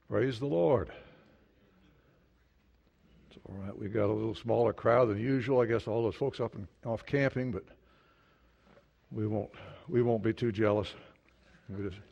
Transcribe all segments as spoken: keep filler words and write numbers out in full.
Praise the Lord. It's all right. We got a little smaller crowd than usual. I guess all those folks up and off camping, but we won't we won't be too jealous. We just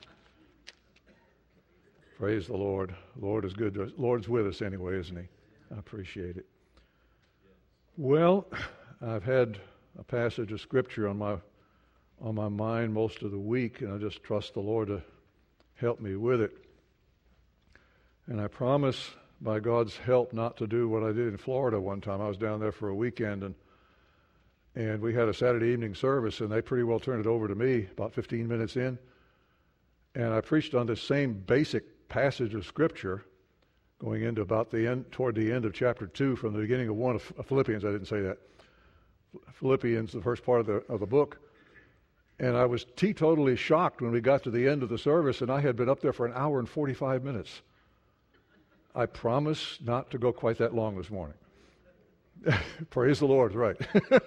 praise the Lord. The Lord is good to us. Lord's with us anyway, isn't He? I appreciate it. Well, I've had a passage of Scripture on my on my mind most of the week, and I just trust the Lord to help me with it. And I promise, by God's help, not to do what I did in Florida one time. I was down there for a weekend, and and we had a Saturday evening service, and they pretty well turned it over to me about fifteen minutes in. And I preached on this same basic passage of Scripture, going into about the end, toward the end of chapter two, from the beginning of one of Philippians. I didn't say that. Philippians, the first part of the of the book. And I was teetotally shocked when we got to the end of the service, and I had been up there for an hour and forty-five minutes. I promise not to go quite that long this morning. Praise the Lord, right.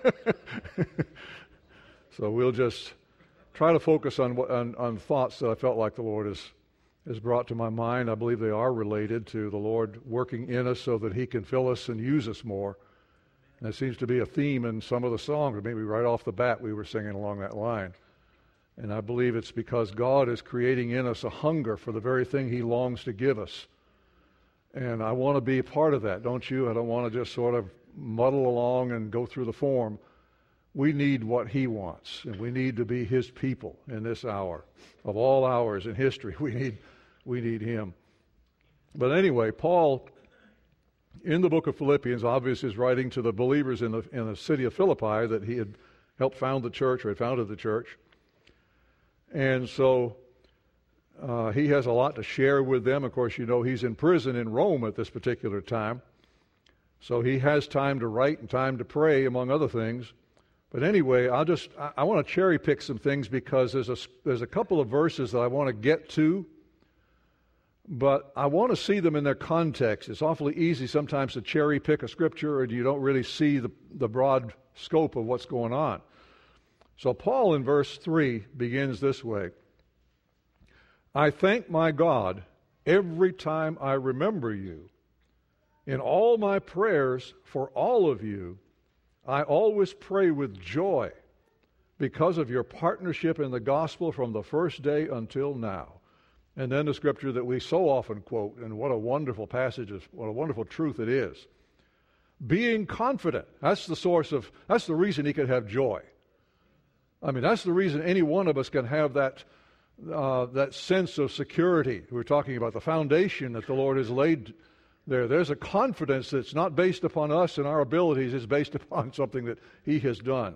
So we'll just try to focus on, on on thoughts that I felt like the Lord has, has brought to my mind. I believe they are related to the Lord working in us so that He can fill us and use us more. And it seems to be a theme in some of the songs. Maybe right off the bat we were singing along that line. And I believe it's because God is creating in us a hunger for the very thing He longs to give us. And I want to be a part of that, don't you? I don't want to just sort of muddle along and go through the form. We need what He wants, and we need to be His people in this hour. Of all hours in history, we need we need Him. But anyway, Paul, in the book of Philippians, obviously is writing to the believers in the in the city of Philippi that he had helped found the church, or had founded the church. And so Uh, he has a lot to share with them. Of course, you know he's in prison in Rome at this particular time. So he has time to write and time to pray, among other things. But anyway, I'll just, I, I want to cherry pick some things because there's a, there's a couple of verses that I want to get to. But I want to see them in their context. It's awfully easy sometimes to cherry pick a scripture and you don't really see the, the broad scope of what's going on. So Paul in verse three begins this way. I thank my God every time I remember you. In all my prayers for all of you, I always pray with joy because of your partnership in the gospel from the first day until now. And then the scripture that we so often quote, and what a wonderful passage, what a wonderful truth it is. Being confident, that's the source of, that's the reason he could have joy. I mean, that's the reason any one of us can have that Uh, that sense of security. We're talking about the foundation that the Lord has laid there. There's a confidence that's not based upon us and our abilities. It's based upon something that He has done.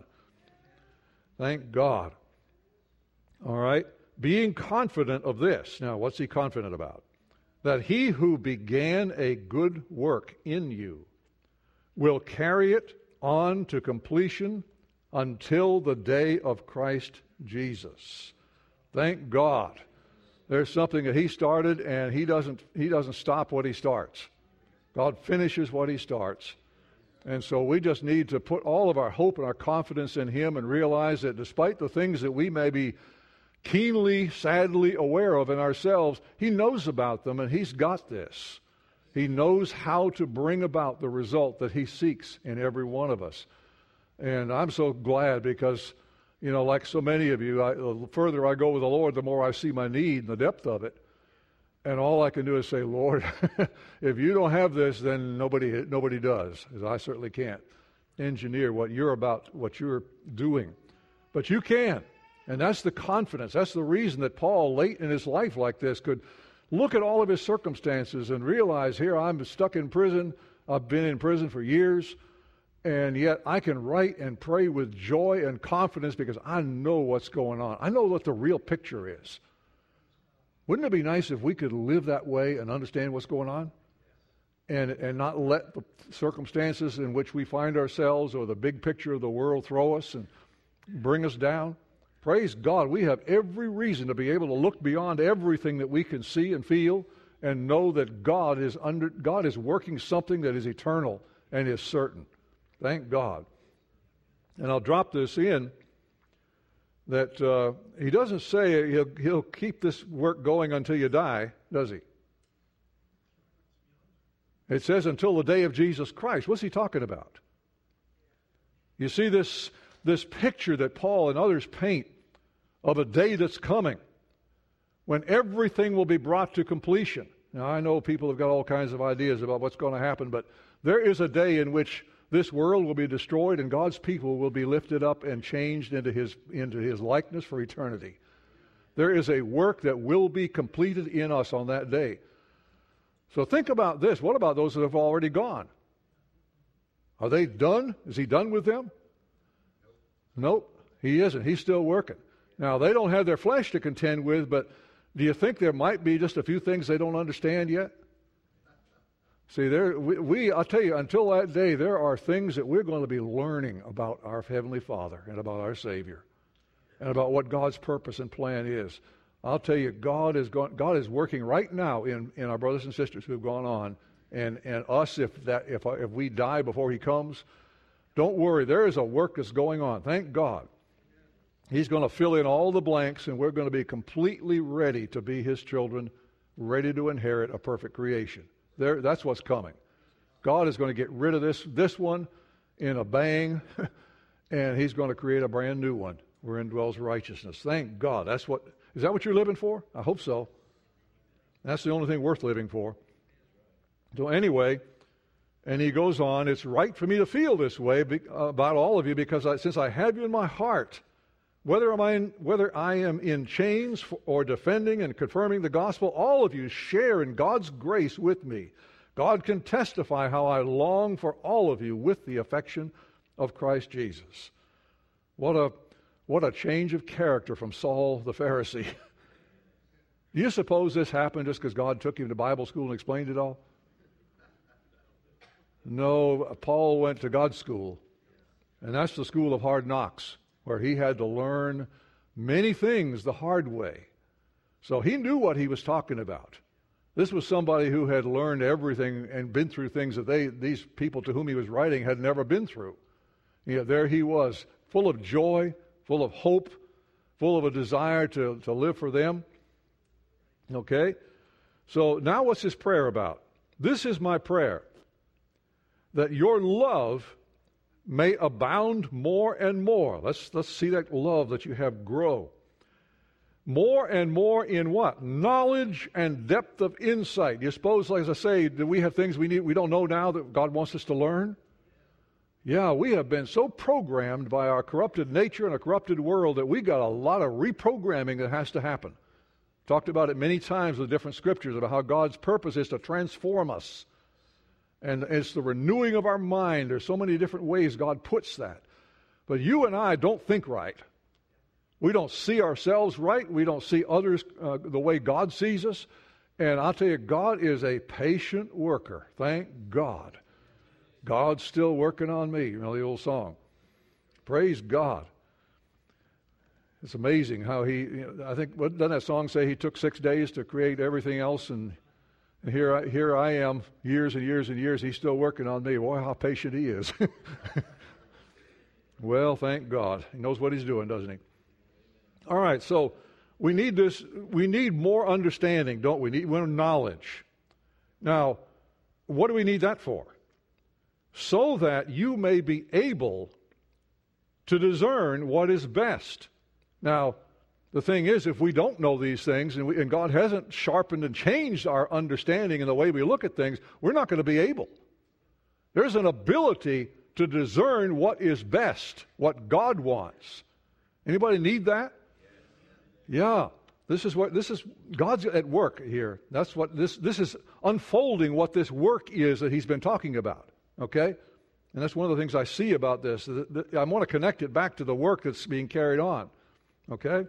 Thank God. All right? Being confident of this. Now, what's he confident about? That He who began a good work in you will carry it on to completion until the day of Christ Jesus. Thank God. There's something that He started, and He doesn't He doesn't stop what He starts. God finishes what He starts. And so we just need to put all of our hope and our confidence in Him and realize that despite the things that we may be keenly, sadly aware of in ourselves, He knows about them, and He's got this. He knows how to bring about the result that He seeks in every one of us. And I'm so glad because, you know, like so many of you, I, the further I go with the Lord, the more I see my need and the depth of it. And all I can do is say, Lord, if you don't have this, then nobody nobody does. Because I certainly can't engineer what you're about, what you're doing. But you can. And that's the confidence. That's the reason that Paul, late in his life like this, could look at all of his circumstances and realize, here I'm stuck in prison. I've been in prison for years. And yet I can write and pray with joy and confidence because I know what's going on. I know what the real picture is. Wouldn't it be nice if we could live that way and understand what's going on? And, and not let the circumstances in which we find ourselves or the big picture of the world throw us and bring us down? Praise God, we have every reason to be able to look beyond everything that we can see and feel and know that God is under God is working something that is eternal and is certain. Thank God. And I'll drop this in that uh, He doesn't say he'll, he'll keep this work going until you die, does He? It says until the day of Jesus Christ. What's he talking about? You see this, this picture that Paul and others paint of a day that's coming when everything will be brought to completion. Now, I know people have got all kinds of ideas about what's going to happen, but there is a day in which this world will be destroyed and God's people will be lifted up and changed into his, into his likeness for eternity. There is a work that will be completed in us on that day. So think about this. What about those that have already gone? Are they done? Is he done with them? Nope, he isn't. He's still working. Now, they don't have their flesh to contend with, but do you think there might be just a few things they don't understand yet? See, there we, we, I'll tell you, until that day, there are things that we're going to be learning about our Heavenly Father and about our Savior and about what God's purpose and plan is. I'll tell you, God is going, God is working right now in, in our brothers and sisters who have gone on, and, and us, if that if if we die before He comes, don't worry, there is a work that's going on. Thank God. He's going to fill in all the blanks, and we're going to be completely ready to be His children, ready to inherit a perfect creation. There, that's what's coming. God is going to get rid of this this one in a bang, and He's going to create a brand new one wherein dwells righteousness. Thank God. That's what. Is that what you're living for? I hope so. That's the only thing worth living for. So anyway, and he goes on, it's right for me to feel this way about all of you because I, since I have you in my heart, whether, am I in, whether I am in chains or defending and confirming the gospel, all of you share in God's grace with me. God can testify how I long for all of you with the affection of Christ Jesus. What a What a change of character from Saul the Pharisee. Do you suppose this happened just because God took him to Bible school and explained it all? No, Paul went to God's school, and that's the school of hard knocks, where he had to learn many things the hard way. So he knew what he was talking about. This was somebody who had learned everything and been through things that they, these people to whom he was writing had never been through. Yet there he was, full of joy, full of hope, full of a desire to, to live for them. Okay? So now what's his prayer about? This is my prayer, that your love may abound more and more. Let's, let's see that love that you have grow. More and more in what? Knowledge and depth of insight. You suppose, like as I say, do we have things we need we don't know now that God wants us to learn? Yeah, we have been so programmed by our corrupted nature and a corrupted world that we got a lot of reprogramming that has to happen. Talked about it many times with different scriptures about how God's purpose is to transform us. And it's the renewing of our mind. There's so many different ways God puts that. But you and I don't think right. We don't see ourselves right. We don't see others uh, the way God sees us. And I'll tell you, God is a patient worker. Thank God. God's still working on me. You know the old song. Praise God. It's amazing how he, you know, I think, what, doesn't that song say he took six days to create everything else? And, and here, I, here I am, years and years and years, he's still working on me. Boy, how patient he is. Well, thank God. He knows what he's doing, doesn't he? All right, so we need this, we need more understanding, don't we? We need more knowledge. Now, what do we need that for? So that you may be able to discern what is best. Now, the thing is, if we don't know these things, and, we, and God hasn't sharpened and changed our understanding and the way we look at things, we're not going to be able. There's an ability to discern what is best, what God wants. Anybody need that? Yeah. This is what this is. God's at work here. That's what this this is unfolding what this work is that He's been talking about. Okay? And that's one of the things I see about this. I want to connect it back to the work that's being carried on. Okay?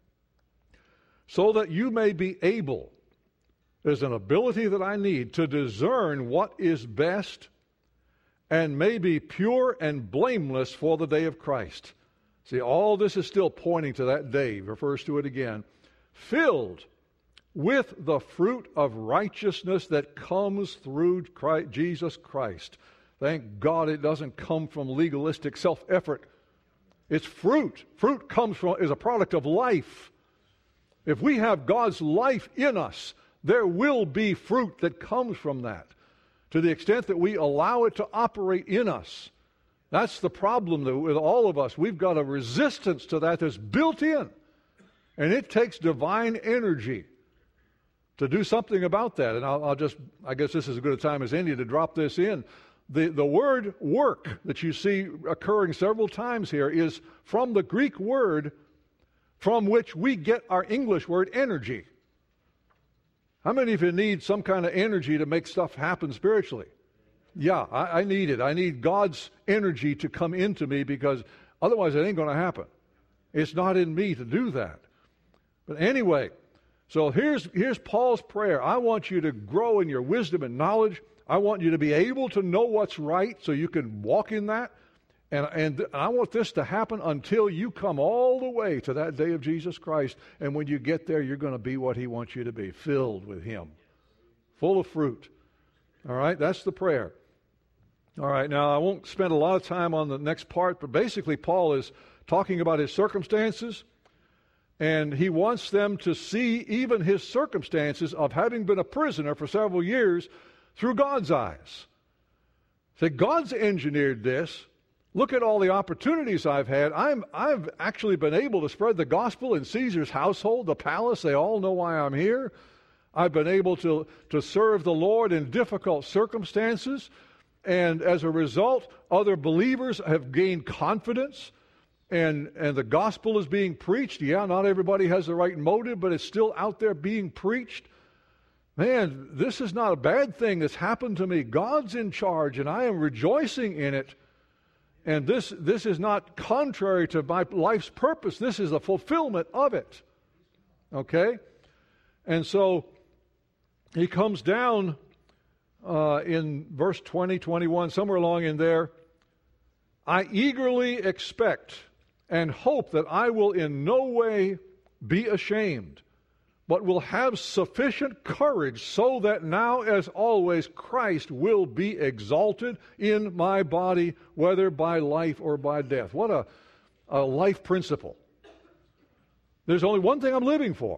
So that you may be able, there's an ability that I need to discern what is best and may be pure and blameless for the day of Christ. See, all this is still pointing to that day. He refers to it again. Filled with the fruit of righteousness that comes through Christ, Jesus Christ. Thank God it doesn't come from legalistic self-effort. It's fruit. Fruit comes from, is a product of life. If we have God's life in us, there will be fruit that comes from that. to the extent that we allow it to operate in us. That's the problem that with all of us. We've got a resistance to that that's built in. And it takes divine energy to do something about that. And I'll, I'll just, I guess this is as good a time as any to drop this in. The, the word work that you see occurring several times here is from the Greek word from which we get our English word energy. How many of you need some kind of energy to make stuff happen spiritually? Yeah, I, I need it. I need God's energy to come into me because otherwise it ain't going to happen. It's not in me to do that. But anyway, so here's, here's Paul's prayer. I want you to grow in your wisdom and knowledge. I want you to be able to know what's right so you can walk in that. And, and I want this to happen until you come all the way to that day of Jesus Christ. And when you get there, you're going to be what He wants you to be, filled with Him, full of fruit. All right, that's the prayer. All right, now I won't spend a lot of time on the next part, but basically Paul is talking about his circumstances. And he wants them to see even his circumstances of having been a prisoner for several years through God's eyes. Say, God's engineered this. Look at all the opportunities I've had. I'm, I've actually been able to spread the gospel in Caesar's household, the palace. They all know why I'm here. I've been able to, to serve the Lord in difficult circumstances. And as a result, other believers have gained confidence. And, and the gospel is being preached. Yeah, not everybody has the right motive, but it's still out there being preached. Man, this is not a bad thing that's happened to me. God's in charge, and I am rejoicing in it. And this, this is not contrary to my life's purpose. This is the fulfillment of it. Okay? And so he comes down uh, in verse twenty, twenty-one, somewhere along in there. I eagerly expect and hope that I will in no way be ashamed, but will have sufficient courage so that now as always Christ will be exalted in my body, whether by life or by death. What a, a life principle. There's only one thing I'm living for.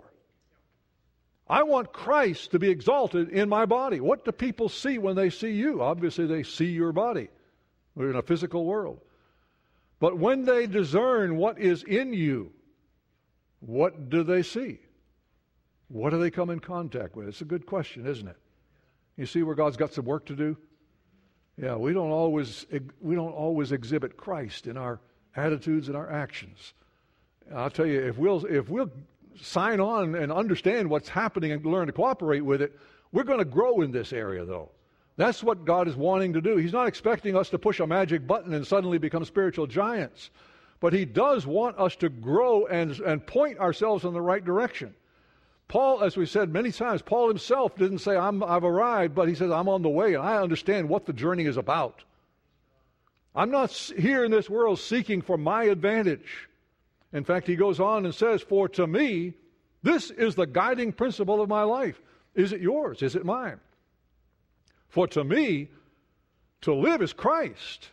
I want Christ to be exalted in my body. What do people see when they see you? Obviously they see your body. We're in a physical world. But when they discern what is in you, what do they see? What do they come in contact with? It's a good question, isn't it? You see where God's got some work to do? Yeah, we don't always we don't always exhibit Christ in our attitudes and our actions. And I'll tell you, if we'll if we'll sign on and understand what's happening and learn to cooperate with it, we're going to grow in this area, though. That's what God is wanting to do. He's not expecting us to push a magic button and suddenly become spiritual giants. But He does want us to grow and, and point ourselves in the right direction. Paul, as we said many times, Paul himself didn't say, I'm, I've arrived, but he says, I'm on the way, and I understand what the journey is about. I'm not here in this world seeking for my advantage. In fact, he goes on and says, for to me, this is the guiding principle of my life. Is it yours? Is it mine? For to me, to live is Christ,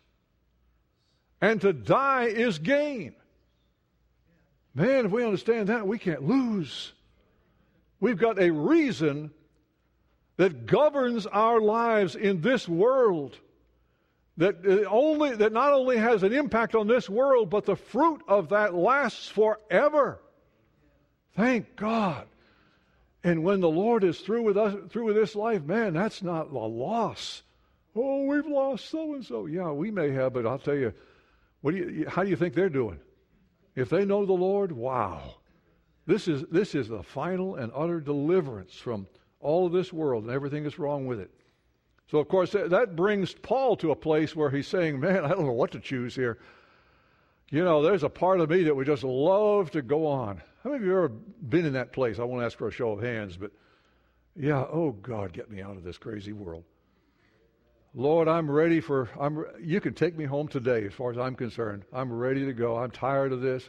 and to die is gain. Man, if we understand that, we can't lose. We've got a reason that governs our lives in this world, that only that not only has an impact on this world, but the fruit of that lasts forever. Thank God. And when the Lord is through with us, through with this life, man, that's not a loss. Oh, we've lost so and so. Yeah, we may have, but I'll tell you, what do you? How do you think they're doing? If they know the Lord, wow, this is this is the final and utter deliverance from all of this world and everything that's wrong with it. So, of course, that, that brings Paul to a place where he's saying, "Man, I don't know what to choose here. You know, there's a part of me that would just love to go on." How many of you have ever been in that place? I won't ask for a show of hands, but yeah, oh God, get me out of this crazy world. Lord, I'm ready for, I'm, you can take me home today as far as I'm concerned. I'm ready to go. I'm tired of this.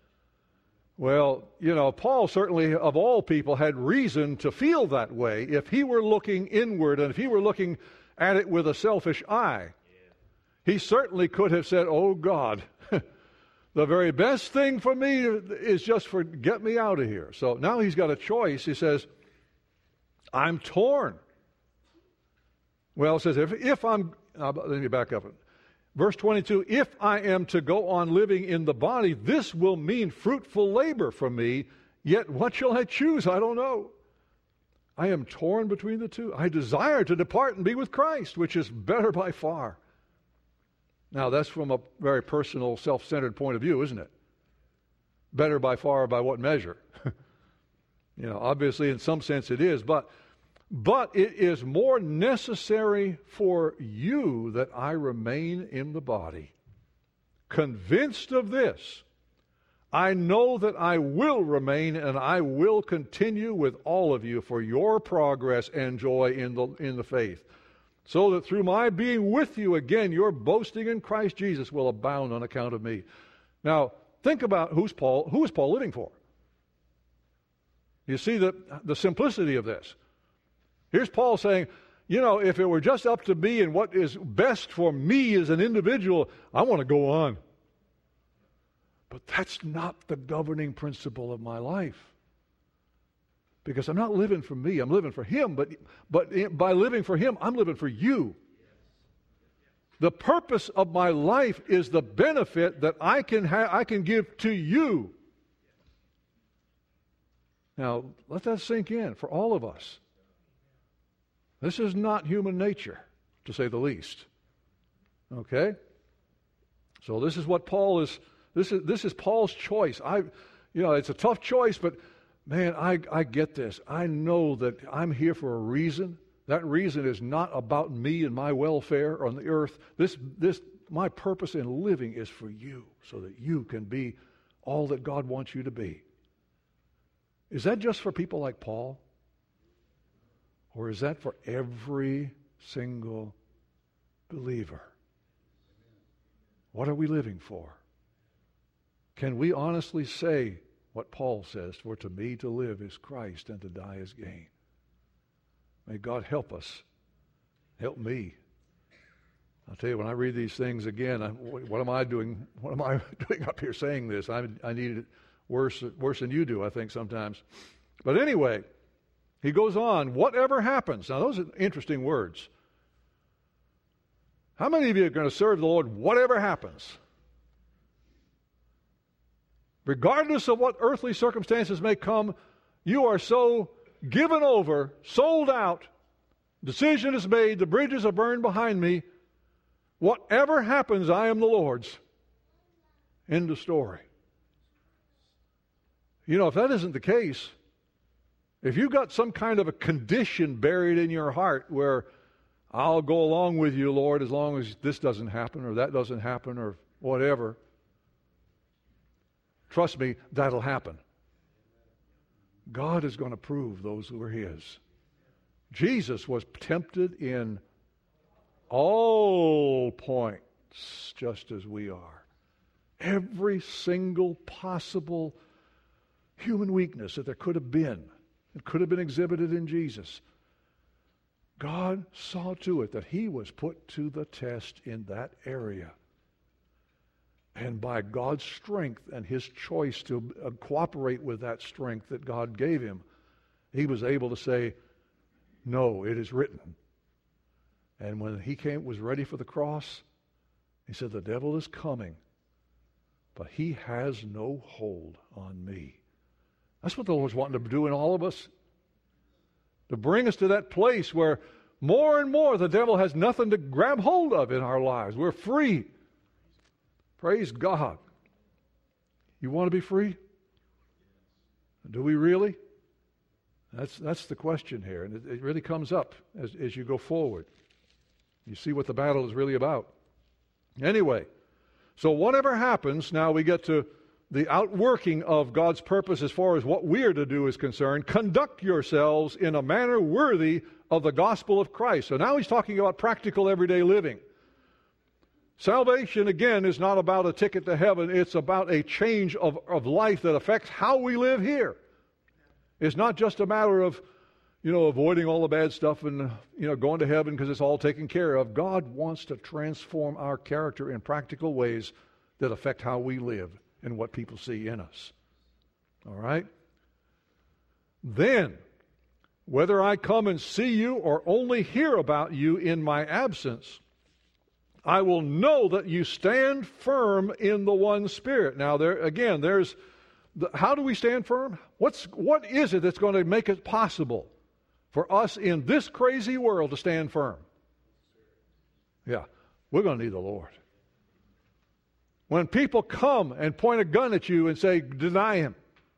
Well, you know, Paul certainly, of all people, had reason to feel that way if he were looking inward and if he were looking at it with a selfish eye. He certainly could have said, oh God, the very best thing for me is just for get me out of here. So now he's got a choice. He says, I'm torn. Well, it says, if, if I'm, uh, let me back up. Verse twenty-two, if I am to go on living in the body, this will mean fruitful labor for me, yet what shall I choose? I don't know. I am torn between the two. I desire to depart and be with Christ, which is better by far. Now, that's from a very personal, self-centered point of view, isn't it? Better by far by what measure? You know, obviously in some sense it is, but but it is more necessary for you that I remain in the body. Convinced of this, I know that I will remain and I will continue with all of you for your progress and joy in the in the faith, so that through my being with you again, your boasting in Christ Jesus will abound on account of me. Now, think about who's Paul, who is Paul living for? You see the, the simplicity of this. Here's Paul saying, you know, if it were just up to me and what is best for me as an individual, I want to go on. But that's not the governing principle of my life. Because I'm not living for me, I'm living for Him. But, but by living for Him, I'm living for you. The purpose of my life is the benefit that I can ha- I can give to you. Now, let that sink in for all of us. This is not human nature, to say the least. Okay? So this is what Paul is, this is this is Paul's choice. I, you know, it's a tough choice, but man, I, I get this. I know that I'm here for a reason. That reason is not about me and my welfare on the earth. This, this, my purpose in living is for you, so that you can be all that God wants you to be. Is that just for people like Paul? Or is that for every single believer? What are we living for? Can we honestly say what Paul says, for to me to live is Christ and to die is gain? May God help us. Help me. I'll tell you, when I read these things again, I'm, what am I doing? What am I doing up here saying this? I, I need it worse, worse than you do, I think, sometimes. But anyway, he goes on, whatever happens. Now, those are interesting words. How many of you are going to serve the Lord whatever happens? Regardless of what earthly circumstances may come, you are so given over, sold out, decision is made, the bridges are burned behind me. Whatever happens, I am the Lord's. End of story. You know, if that isn't the case, if you've got some kind of a condition buried in your heart where I'll go along with you, Lord, as long as this doesn't happen or that doesn't happen or whatever, trust me, that'll happen. God is going to prove those who are His. Jesus was tempted in all points, just as we are. Every single possible human weakness that there could have been, it could have been exhibited in Jesus. God saw to it that He was put to the test in that area. And by God's strength and His choice to uh, cooperate with that strength that God gave Him, He was able to say, no, it is written. And when He came, was ready for the cross, He said, the devil is coming, but he has no hold on me. That's what the Lord's wanting to do in all of us. To bring us to that place where more and more the devil has nothing to grab hold of in our lives. We're free. Praise God. You want to be free? Do we really? That's that's the question here. And it, it really comes up as, as you go forward. You see what the battle is really about. Anyway, so whatever happens, now we get to the outworking of God's purpose as far as what we are to do is concerned. Conduct yourselves in a manner worthy of the gospel of Christ. So now he's talking about practical everyday living. Salvation, again, is not about a ticket to heaven. It's about a change of, of life that affects how we live here. It's not just a matter of, you know, avoiding all the bad stuff and, you know, going to heaven because it's all taken care of. God wants to transform our character in practical ways that affect how we live and what people see in us. All right? Then, whether I come and see you or only hear about you in my absence, I will know that you stand firm in the one Spirit. Now, there again, there's the, how do we stand firm? What's what is it that's going to make it possible for us in this crazy world to stand firm? Yeah, we're going to need the Lord. When people come and point a gun at you and say, deny him,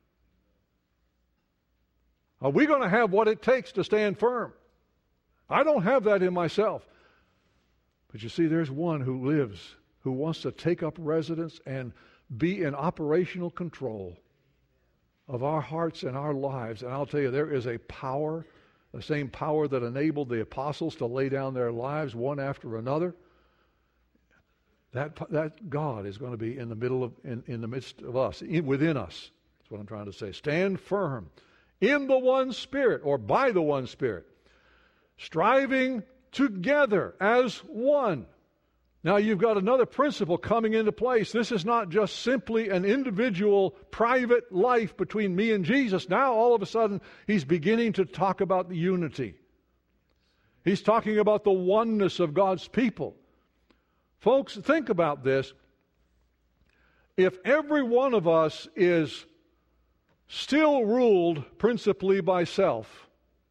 are we going to have what it takes to stand firm? I don't have that in myself. But you see, there's one who lives, who wants to take up residence and be in operational control of our hearts and our lives. And I'll tell you, there is a power, the same power that enabled the apostles to lay down their lives one after another. That, that God is going to be in the middle of, in, in the midst of us, in, within us. That's what I'm trying to say. Stand firm in the one Spirit, or by the one Spirit, striving together as one. Now you've got another principle coming into place. This is not just simply an individual private life between me and Jesus. Now all of a sudden he's beginning to talk about the unity. He's talking about the oneness of God's people. Folks, think about this. If every one of us is still ruled principally by self,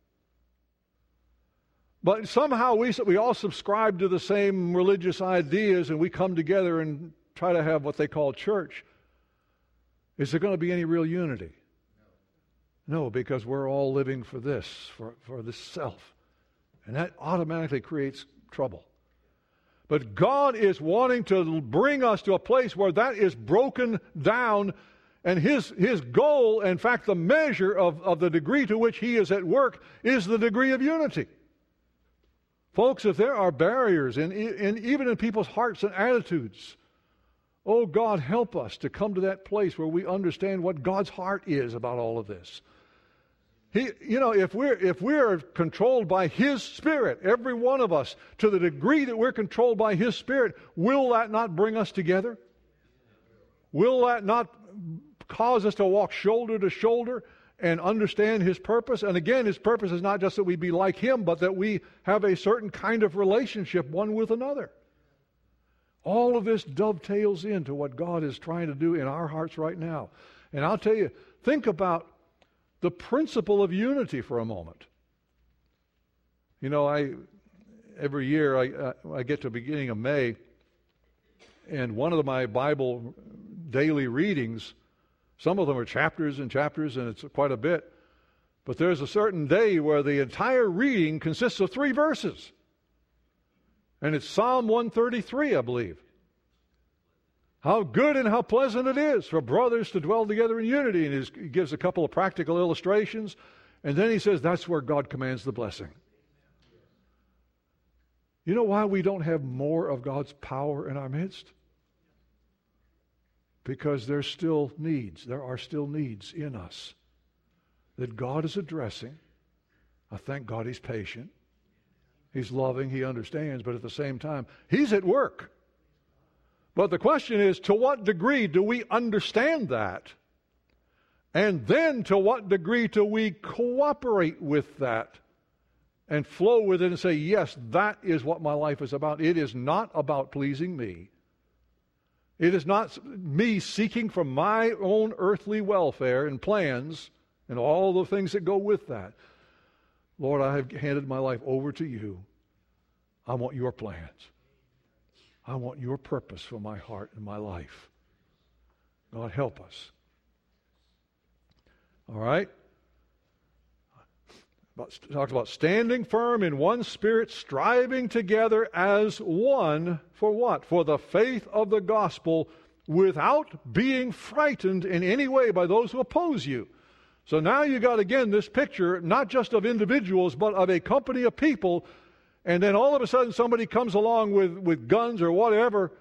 but somehow we, we all subscribe to the same religious ideas and we come together and try to have what they call church, is there going to be any real unity? No, because we're all living for this, for, for this self. And that automatically creates trouble. But God is wanting to bring us to a place where that is broken down, and His, his goal, in fact, the measure of, of the degree to which He is at work is the degree of unity. Folks, if there are barriers, in, in, even in people's hearts and attitudes, oh God, help us to come to that place where we understand what God's heart is about all of this. He, you know, if we're if we're controlled by His Spirit, every one of us, to the degree that we're controlled by His Spirit, will that not bring us together? Will that not cause us to walk shoulder to shoulder and understand His purpose? And again, His purpose is not just that we be like Him, but that we have a certain kind of relationship one with another. All of this dovetails into what God is trying to do in our hearts right now. And I'll tell you, think about the principle of unity for a moment. You know, I every year I, I get to the beginning of May, and one of my Bible daily readings, some of them are chapters and chapters, and it's quite a bit, but there's a certain day where the entire reading consists of three verses. And it's Psalm one thirty-three, I believe. How good and how pleasant it is for brothers to dwell together in unity. And he gives a couple of practical illustrations. And then he says that's where God commands the blessing. You know why we don't have more of God's power in our midst? Because there's still needs. There are still needs in us that God is addressing. I thank God He's patient. He's loving. He understands. But at the same time, He's at work. But the question is, to what degree do we understand that? And then to what degree do we cooperate with that and flow with it and say, yes, that is what my life is about. It is not about pleasing me. It is not me seeking for my own earthly welfare and plans and all the things that go with that. Lord, I have handed my life over to you. I want your plans. I want your purpose for my heart and my life. God, help us. All right? Talked about standing firm in one Spirit, striving together as one for what? For the faith of the gospel, without being frightened in any way by those who oppose you. So now you got again this picture, not just of individuals, but of a company of people. And then all of a sudden somebody comes along with, with guns or whatever.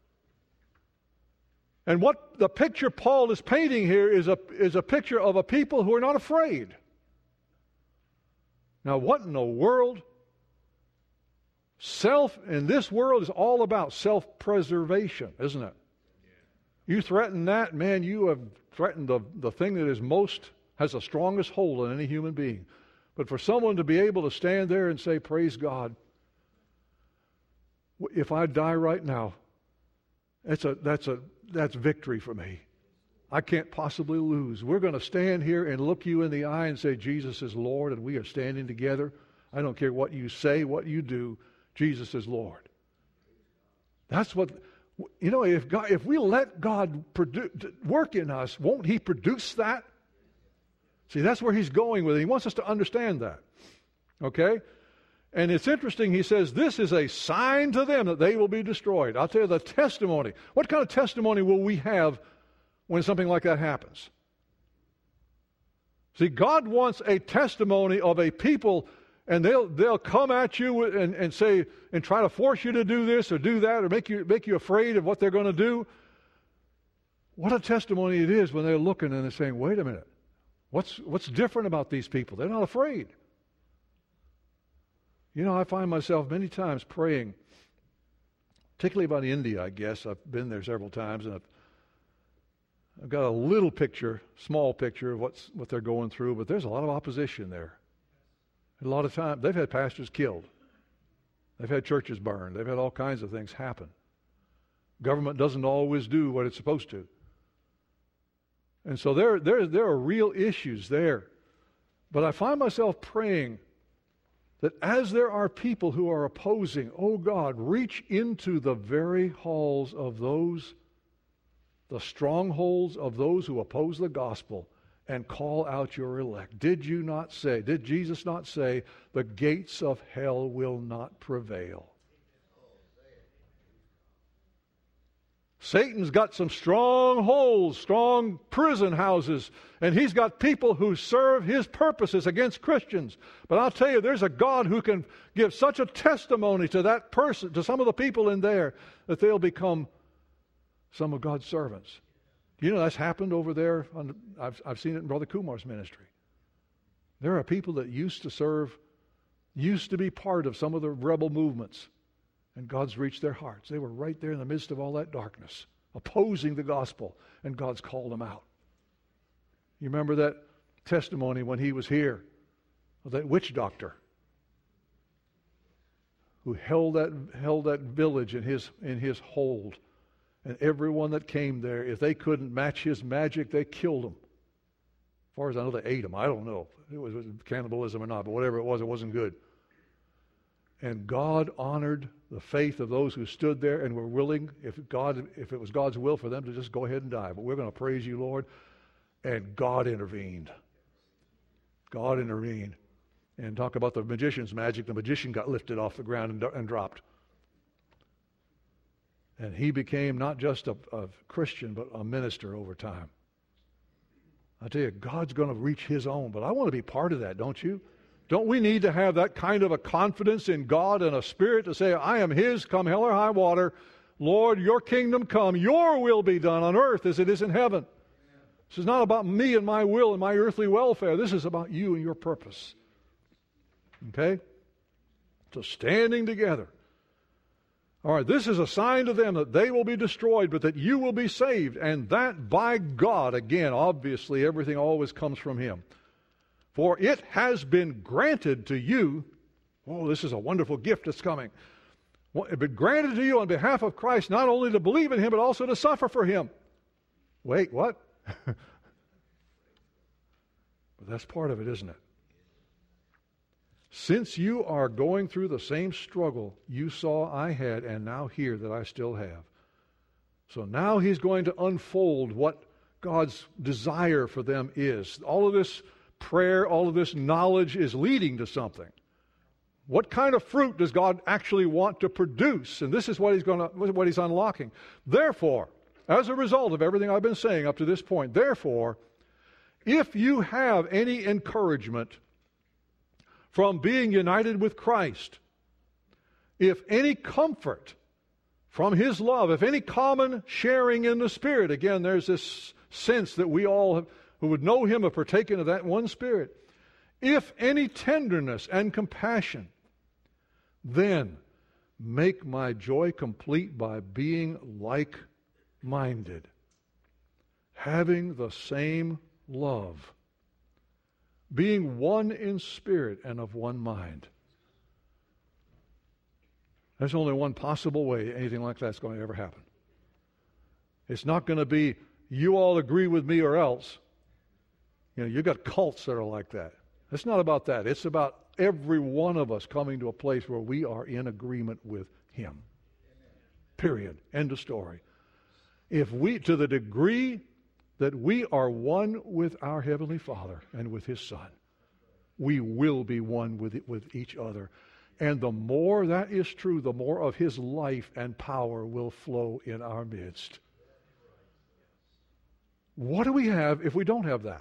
And what the picture Paul is painting here is a, is a picture of a people who are not afraid. Now, what in the world? Self in this world is all about self-preservation, isn't it? You threaten that, man, you have threatened the, the thing that is most, has the strongest hold on any human being. But for someone to be able to stand there and say, praise God, if I die right now, that's a, that's a, that's victory for me. I can't possibly lose. We're going to stand here and look you in the eye and say, Jesus is Lord, and we are standing together. I don't care what you say, what you do, Jesus is Lord. That's what, you know, if God, if we let God produce, work in us, won't He produce that? See, that's where He's going with it. He wants us to understand that. Okay? And it's interesting, He says, this is a sign to them that they will be destroyed. I'll tell you the testimony. What kind of testimony will we have when something like that happens? See, God wants a testimony of a people, and they'll they'll come at you and, and say, and try to force you to do this or do that or make you make you afraid of what they're going to do. What a testimony it is when they're looking and they're saying, wait a minute, what's what's different about these people? They're not afraid. You know, I find myself many times praying, particularly about India, I guess. I've been there several times, and I've I've got a little picture, small picture of what's what they're going through, but there's a lot of opposition there. A lot of time, they've had pastors killed. They've had churches burned. They've had all kinds of things happen. Government doesn't always do what it's supposed to. And so there, there, there are real issues there. But I find myself praying that as there are people who are opposing, oh God, reach into the very halls of those, the strongholds of those who oppose the gospel, and call out your elect. Did you not say, did Jesus not say, the gates of hell will not prevail? Satan's got some strong holes, strong prison houses, and he's got people who serve his purposes against Christians. But I'll tell you, there's a God who can give such a testimony to that person, to some of the people in there, that they'll become some of God's servants. You know, that's happened over there. On, I've, I've seen it in Brother Kumar's ministry. There are people that used to serve, used to be part of some of the rebel movements, and God's reached their hearts. They were right there in the midst of all that darkness, opposing the gospel, and God's called them out. You remember that testimony when he was here, of that witch doctor who held that held that village in his in his hold. And everyone that came there, if they couldn't match his magic, they killed him. As far as I know, they ate him. I don't know if it was cannibalism or not, but whatever it was, it wasn't good. And God honored the faith of those who stood there and were willing, if God, if it was God's will for them, to just go ahead and die. But we're going to praise you, Lord. And God intervened. God intervened. And talk about the magician's magic. The magician got lifted off the ground and, and dropped. And he became not just a, a Christian, but a minister over time. I tell you, God's going to reach His own, but I want to be part of that, don't you? Don't we need to have that kind of a confidence in God and a spirit to say, I am His, come hell or high water. Lord, your kingdom come, your will be done on earth as it is in heaven. This is not about me and my will and my earthly welfare. This is about you and your purpose. Okay? So standing together. All right, this is a sign to them that they will be destroyed, but that you will be saved, and that by God. Again, obviously, everything always comes from Him. For it has been granted to you, oh, this is a wonderful gift that's coming. Well, it has been granted to you on behalf of Christ, not only to believe in Him, but also to suffer for Him. Wait, what? But that's part of it, isn't it? Since you are going through the same struggle you saw I had and now hear that I still have. So now He's going to unfold what God's desire for them is. All of this prayer, all of this knowledge is leading to something. What kind of fruit does God actually want to produce? And this is what He's going to, what He's unlocking. Therefore, as a result of everything I've been saying up to this point, therefore, if you have any encouragement from being united with Christ, if any comfort from His love, if any common sharing in the Spirit, again, there's this sense that we all have, who would know Him have partaken of that one Spirit, if any tenderness and compassion, then make my joy complete by being like-minded, having the same love, being one in spirit and of one mind. There's only one possible way anything like that's going to ever happen. It's not going to be, you all agree with me or else. You know, you've got cults that are like that. It's not about that. It's about every one of us coming to a place where we are in agreement with Him. Period. End of story. If we, to the degree that we are one with our Heavenly Father and with His Son, we will be one with it, with each other. And the more that is true, the more of His life and power will flow in our midst. What do we have if we don't have that?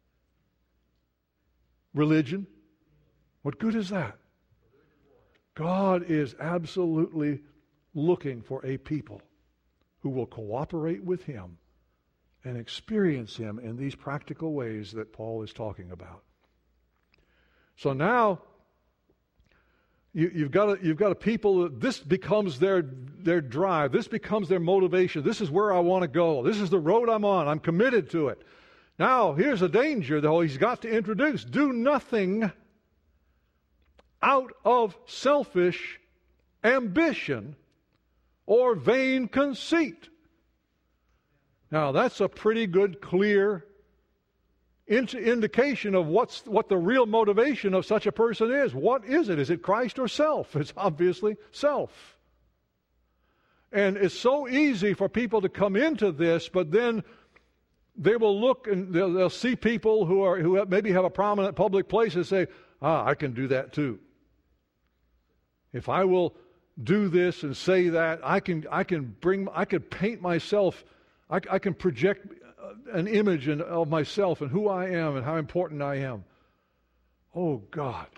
Religion. What good is that? God is absolutely looking for a people who will cooperate with Him and experience Him in these practical ways that Paul is talking about. So now, you, you've got a, you've got a people, this becomes their, their drive. This becomes their motivation. This is where I want to go. This is the road I'm on. I'm committed to it. Now, here's a danger, though, he's got to introduce. Do nothing out of selfish ambition or vain conceit. Now, that's a pretty good, clear indication of what's what the real motivation of such a person is. What is it? Is it Christ or self? It's obviously self. And it's so easy for people to come into this, but then they will look and they'll, they'll see people who are who maybe have a prominent public place and say, ah, I can do that too. If I will do this and say that, I can I can bring I can paint myself, I, I can project an image in, of myself and who I am and how important I am. Oh God,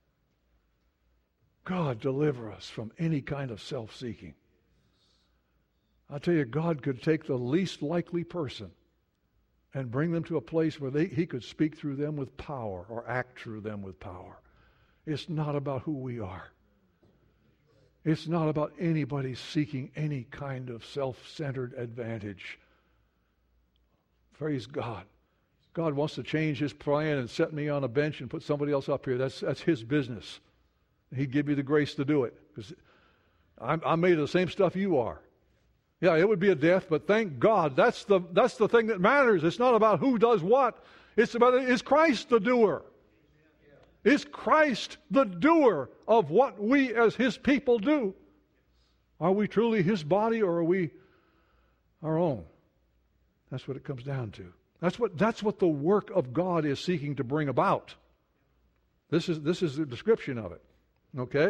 God deliver us from any kind of self-seeking. I'll tell you, God could take the least likely person and bring them to a place where they, He could speak through them with power or act through them with power. It's not about who we are. It's not about anybody seeking any kind of self-centered advantage. Praise God. God wants to change His plan and set me on a bench and put somebody else up here. That's that's His business. He'd give me the grace to do it. Because I'm, I'm made of the same stuff you are. Yeah, it would be a death, but thank God. That's the that's the thing that matters. It's not about who does what. It's about, is Christ the doer? Is Christ the doer of what we as His people do? Are we truly His body, or are we our own? That's what it comes down to. That's what that's what the work of God is seeking to bring about. This is this is the description of it. Okay?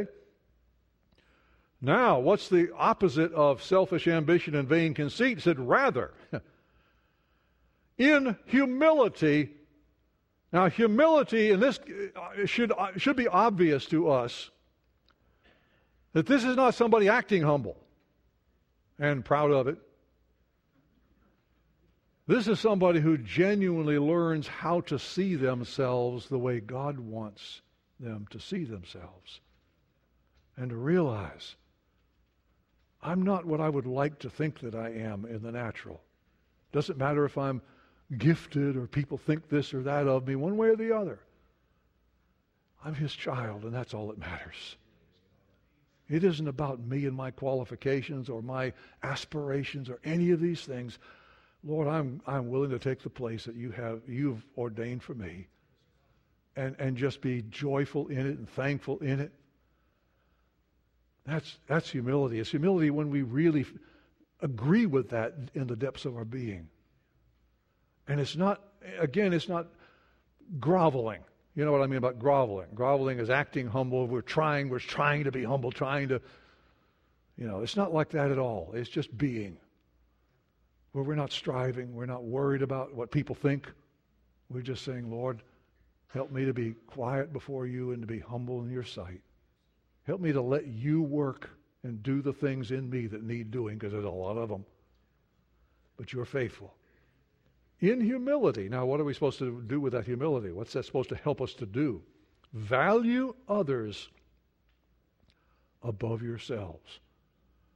Now, what's the opposite of selfish ambition and vain conceit? It said, rather, in humility. Now, humility, and this should, should be obvious to us, that this is not somebody acting humble and proud of it. This is somebody who genuinely learns how to see themselves the way God wants them to see themselves. And to realize, I'm not what I would like to think that I am in the natural. Doesn't matter if I'm gifted or people think this or that of me, one way or the other. I'm His child, and that's all that matters. It isn't about me and my qualifications or my aspirations or any of these things. Lord, I'm I'm willing to take the place that you have you've ordained for me, and and just be joyful in it and thankful in it. That's that's humility. It's humility when we really agree with that in the depths of our being. And it's not, again, it's not groveling. You know what I mean about groveling? Groveling is acting humble. We're trying, we're trying to be humble, trying to, you know, it's not like that at all. It's just being. Where we're not striving, we're not worried about what people think. We're just saying, Lord, help me to be quiet before you and to be humble in your sight. Help me to let you work and do the things in me that need doing, because there's a lot of them. But you're faithful. In humility. Now, what are we supposed to do with that humility? What's that supposed to help us to do? Value others above yourselves.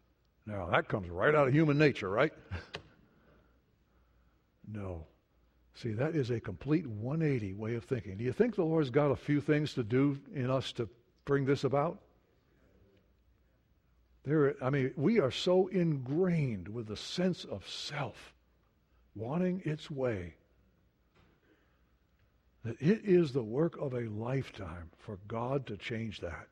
Now, that comes right out of human nature, right? No. See, that is a complete one eighty way of thinking. Do you think the Lord's got a few things to do in us to bring this about? There, I mean, we are so ingrained with the sense of self wanting its way that it is the work of a lifetime for God to change that.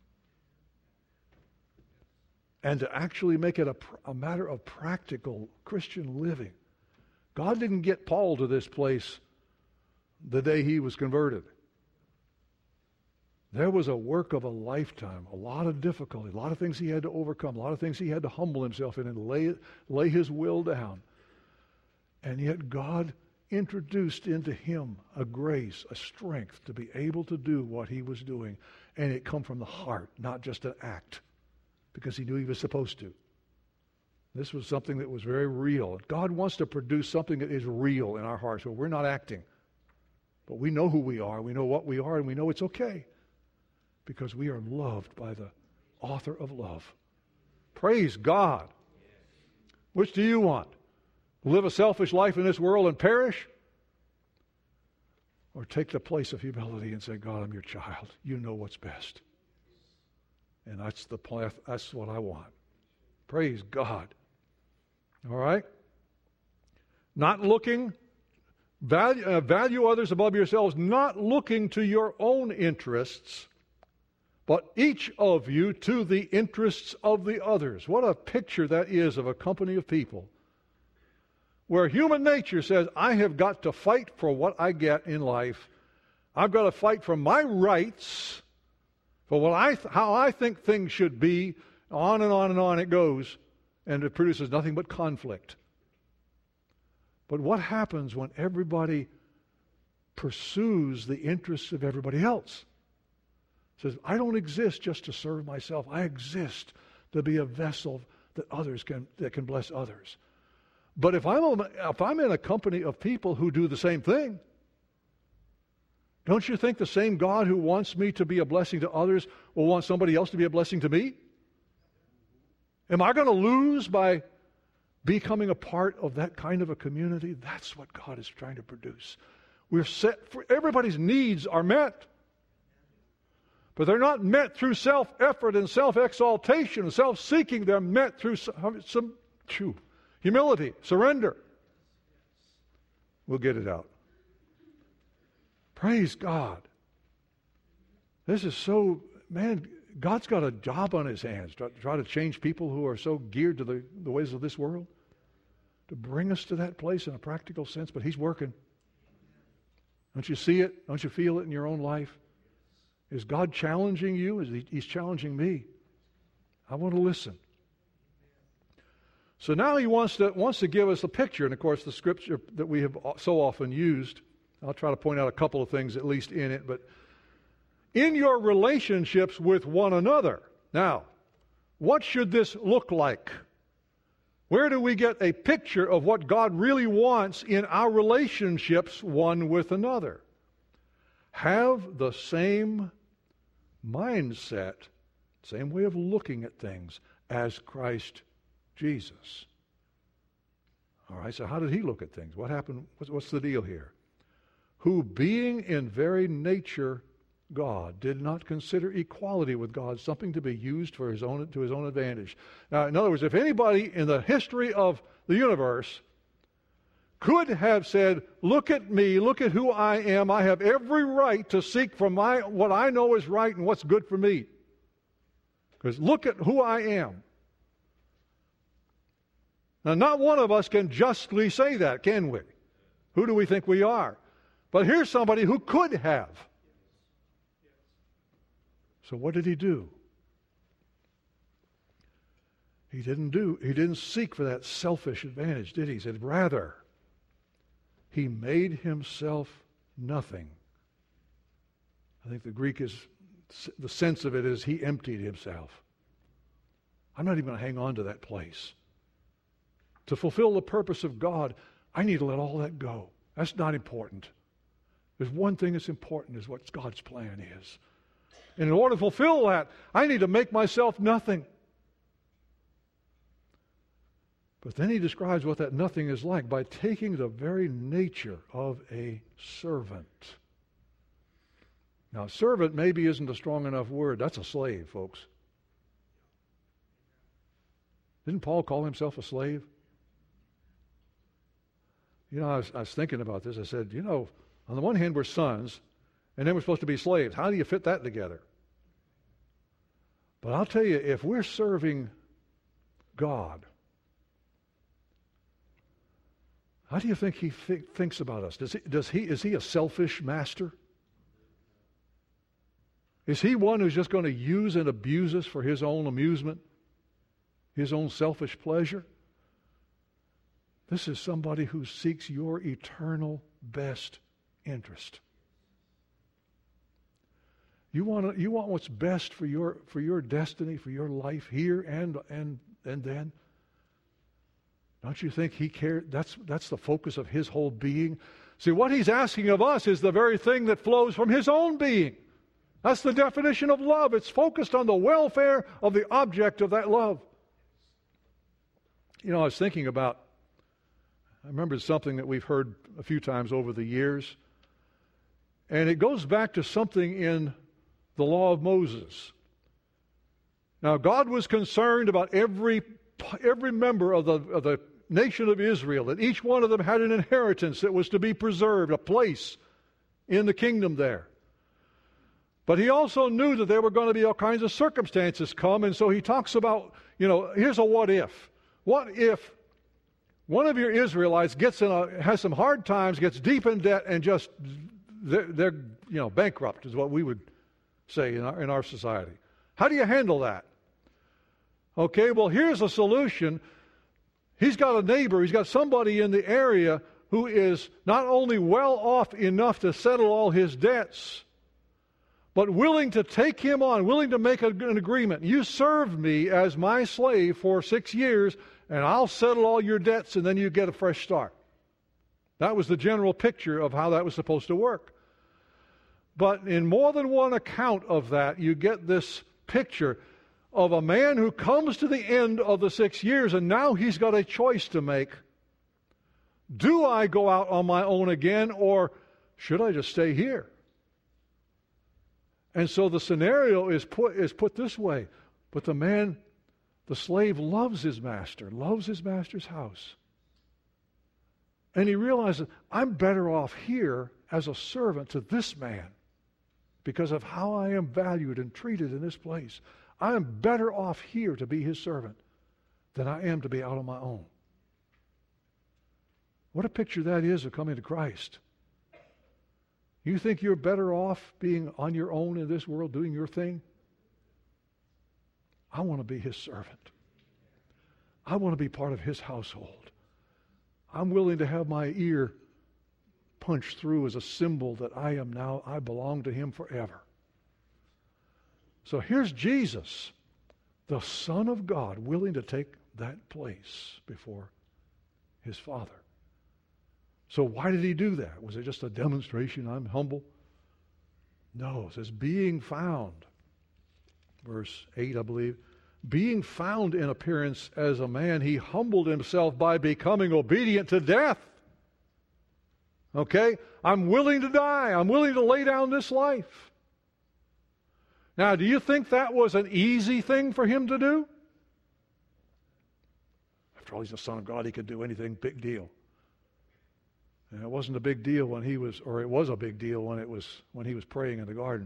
And to actually make it a, a matter of practical Christian living. God didn't get Paul to this place the day he was converted. There was a work of a lifetime, a lot of difficulty, a lot of things he had to overcome, a lot of things he had to humble himself in and lay, lay his will down. And yet God introduced into him a grace, a strength to be able to do what he was doing. And it come from the heart, not just an act, because he knew he was supposed to. This was something that was very real. God wants to produce something that is real in our hearts where we're not acting. But we know who we are, we know what we are, and we know it's okay. Because we are loved by the author of love. Praise God. Which do you want? Live a selfish life in this world and perish? Or take the place of humility and say, God, I'm your child. You know what's best. And that's the path, that's what I want. Praise God. All right? Not looking, value, uh, value others above yourselves, not looking to your own interests, but each of you to the interests of the others. What a picture that is of a company of people where human nature says, I have got to fight for what I get in life. I've got to fight for my rights, for what I th- how I think things should be. On and on and on it goes, and it produces nothing but conflict. But what happens when everybody pursues the interests of everybody else? Says, I don't exist just to serve myself. I exist to be a vessel that others can that can bless others. But if I'm a, if I'm in a company of people who do the same thing, don't you think the same God who wants me to be a blessing to others will want somebody else to be a blessing to me? Am I going to lose by becoming a part of that kind of a community? That's what God is trying to produce. We're set for everybody's needs are met. But they're not met through self-effort and self-exaltation and self-seeking. They're met through some, some phew, humility, surrender. We'll get it out. Praise God. This is so, man, God's got a job on his hands to try to change people who are so geared to the, the ways of this world, to bring us to that place in a practical sense, but he's working. Don't you see it? Don't you feel it in your own life? Is God challenging you? Is he, he's challenging me? I want to listen. So now he wants to, wants to give us a picture, and of course the scripture that we have so often used, I'll try to point out a couple of things at least in it, but in your relationships with one another. Now, what should this look like? Where do we get a picture of what God really wants in our relationships one with another? Have the same mindset, same way of looking at things as Christ Jesus. All right, so how did he look at things? What happened? What's, what's the deal here? Who, being in very nature God, did not consider equality with God something to be used for his own to his own advantage. Now, in other words, if anybody in the history of the universe could have said, look at me, look at who I am, I have every right to seek for my what I know is right and what's good for me. Because look at who I am. Now, not one of us can justly say that, can we? Who do we think we are? But here's somebody who could have. So what did he do? He didn't do, he didn't seek for that selfish advantage, did he? He said, rather, he made himself nothing. I think the Greek is, the sense of it is he emptied himself. I'm not even going to hang on to that place. To fulfill the purpose of God, I need to let all that go. That's not important. There's one thing that's important, is what God's plan is. And in order to fulfill that, I need to make myself nothing. But then he describes what that nothing is like by taking the very nature of a servant. Now, servant maybe isn't a strong enough word. That's a slave, folks. Didn't Paul call himself a slave? You know, I was, I was thinking about this. I said, you know, on the one hand, we're sons, and then we're supposed to be slaves. How do you fit that together? But I'll tell you, if we're serving God, how do you think he th- thinks about us? Does he, does he, is he a selfish master? Is he one who's just going to use and abuse us for his own amusement, his own selfish pleasure? This is somebody who seeks your eternal best interest. You want to, you want what's best for your for your destiny, for your life here and and and then. Don't you think he cared? That's that's the focus of his whole being. See, what he's asking of us is the very thing that flows from his own being. That's the definition of love. It's focused on the welfare of the object of that love. You know, I was thinking about, I remember something that we've heard a few times over the years, and it goes back to something in the law of Moses. Now, God was concerned about every every member of the of the nation of Israel, that each one of them had an inheritance that was to be preserved, a place in the kingdom there. But he also knew that there were going to be all kinds of circumstances come, and so he talks about, you know, here's a what if. What if one of your Israelites gets in a, has some hard times, gets deep in debt, and just, they're, they're you know, bankrupt is what we would say in our, in our society. How do you handle that? Okay, well, here's a solution. He's got a neighbor, he's got somebody in the area who is not only well off enough to settle all his debts, but willing to take him on, willing to make an agreement. You served me as my slave for six years, and I'll settle all your debts, and then you get a fresh start. That was the general picture of how that was supposed to work. But in more than one account of that, you get this picture of a man who comes to the end of the six years, and now he's got a choice to make. Do I go out on my own again, or should I just stay here? And so the scenario is put is put this way. But the man, the slave, loves his master, loves his master's house. And he realizes, I'm better off here as a servant to this man because of how I am valued and treated in this place. I am better off here to be his servant than I am to be out on my own. What a picture that is of coming to Christ. You think you're better off being on your own in this world, doing your thing? I want to be his servant. I want to be part of his household. I'm willing to have my ear punched through as a symbol that I am now, I belong to him forever. So here's Jesus, the Son of God, willing to take that place before his Father. So why did he do that? Was it just a demonstration, I'm humble? No, it says being found. Verse eight, I believe. Being found in appearance as a man, he humbled himself by becoming obedient to death. Okay? I'm willing to die. I'm willing to lay down this life. Now, do you think that was an easy thing for him to do? After all, he's the Son of God. He could do anything. Big deal. And it wasn't a big deal when he was, or it was a big deal when it was when he was praying in the garden.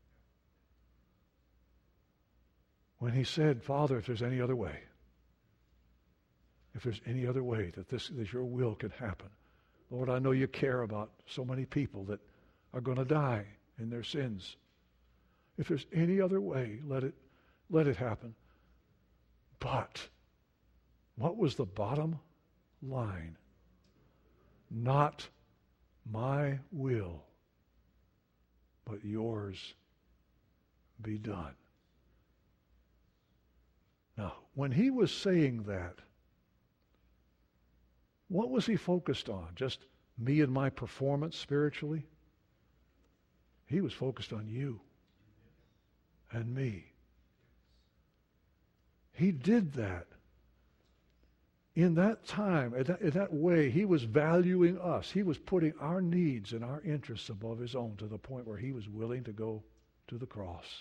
When he said, Father, if there's any other way, if there's any other way that this that your will can happen, Lord, I know you care about so many people that are going to die in their sins. If there's any other way, let it let it happen. But what was the bottom line? Not my will, but yours be done. Now, when he was saying that, what was he focused on? Just me and my performance spiritually? He was focused on you and me. He did that in that time, in that, in that way, he was valuing us. He was putting our needs and our interests above his own to the point where he was willing to go to the cross.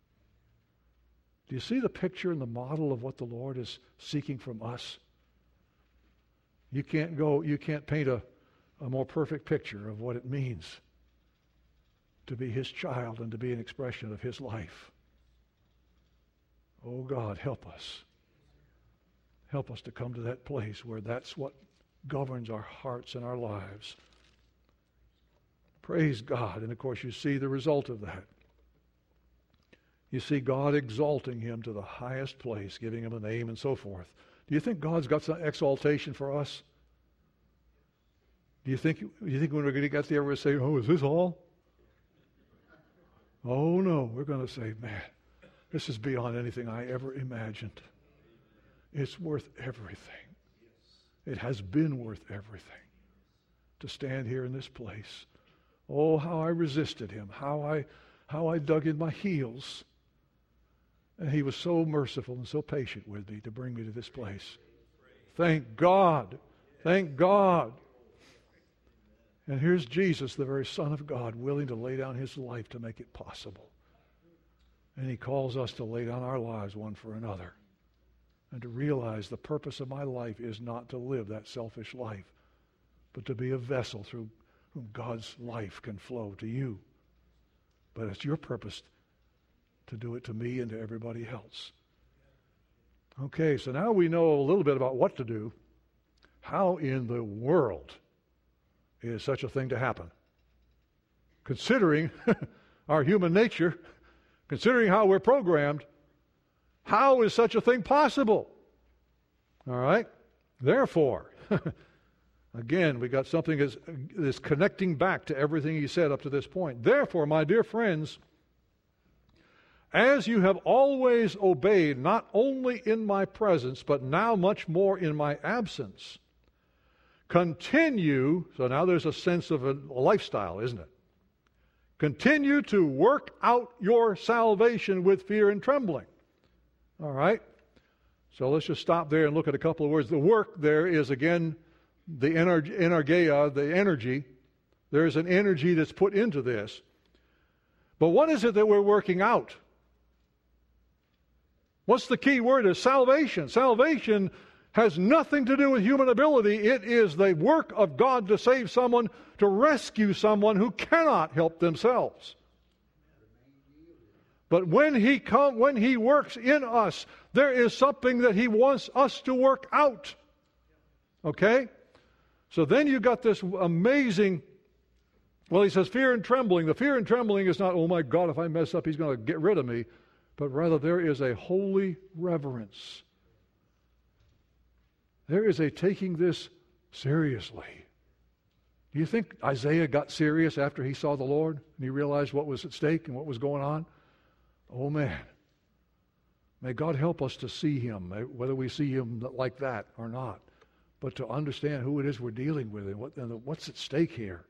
Do you see the picture and the model of what the Lord is seeking from us? You can't go, you can't paint a, a more perfect picture of what it means to be his child and to be an expression of his life. Oh God, help us. Help us to come to that place where that's what governs our hearts and our lives. Praise God. And of course you see the result of that. You see God exalting him to the highest place, giving him a name and so forth. Do you think God's got some exaltation for us? Do you think, do you think when we're going to get there, we're going to say, oh, is this all? Oh, no. We're going to say, man, this is beyond anything I ever imagined. It's worth everything. It has been worth everything to stand here in this place. Oh, how I resisted him, how I, how I dug in my heels. And he was so merciful and so patient with me to bring me to this place. Thank God. Thank God. And here's Jesus, the very Son of God, willing to lay down his life to make it possible. And he calls us to lay down our lives one for another. And to realize the purpose of my life is not to live that selfish life, but to be a vessel through whom God's life can flow to you. But it's your purpose to do it to me and to everybody else. Okay, so now we know a little bit about what to do. How in the world is such a thing to happen? Considering our human nature, considering how we're programmed, how is such a thing possible? All right? Therefore, again, we got something that's, that's connecting back to everything he said up to this point. Therefore, my dear friends, as you have always obeyed, not only in my presence, but now much more in my absence, continue, so now there's a sense of a, a lifestyle, isn't it? Continue to work out your salvation with fear and trembling. All right? So let's just stop there and look at a couple of words. The work there is, again, the energy, energeia, the energy. There's an energy that's put into this. But what is it that we're working out? What's the key word? Is salvation. Salvation has nothing to do with human ability. It is the work of God to save someone, to rescue someone who cannot help themselves. But when he come, when he works in us, there is something that he wants us to work out. Okay? So then you got this amazing, well, he says fear and trembling. The fear and trembling is not, oh my God, if I mess up, he's going to get rid of me. But rather there is a holy reverence. There is a taking this seriously. Do you think Isaiah got serious after he saw the Lord and he realized what was at stake and what was going on? Oh man. May God help us to see him, whether we see him like that or not, but to understand who it is we're dealing with and, what, and what's at stake here.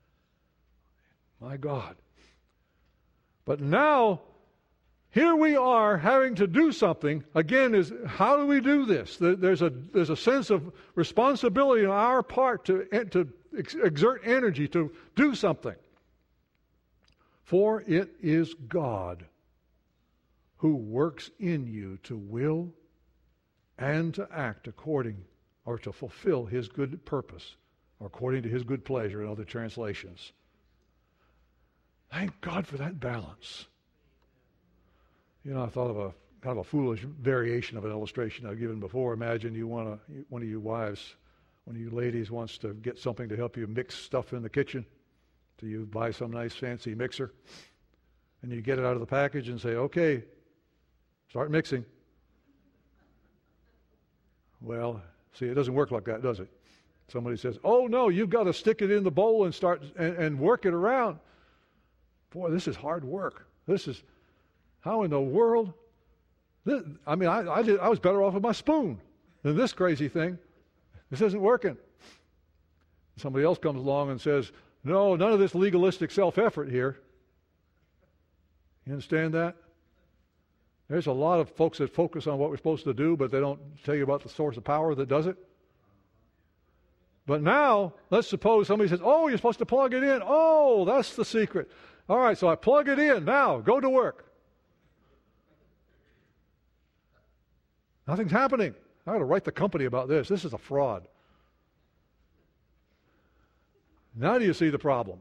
My God. But now, here we are having to do something. Again, is how do we do this? There's a there's a sense of responsibility on our part to, to exert energy to do something. For it is God who works in you to will and to act according or to fulfill his good purpose, or according to his good pleasure in other translations. Thank God for that balance. You know, I thought of a kind of a foolish variation of an illustration I've given before. Imagine you want to, one of you wives, one of you ladies wants to get something to help you mix stuff in the kitchen. So you buy some nice fancy mixer, and you get it out of the package and say, okay, start mixing. Well, see, it doesn't work like that, does it? Somebody says, oh no, you've got to stick it in the bowl and start and, and work it around. Boy, this is hard work. This is, how in the world? This, I mean, I, I, did, I was better off with my spoon than this crazy thing. This isn't working. Somebody else comes along and says, no, none of this legalistic self-effort here. You understand that? There's a lot of folks that focus on what we're supposed to do, but they don't tell you about the source of power that does it. But now, let's suppose somebody says, oh, you're supposed to plug it in. Oh, that's the secret. All right, so I plug it in. Now, go to work. Nothing's happening. I got to write the company about this. This is a fraud. Now do you see the problem?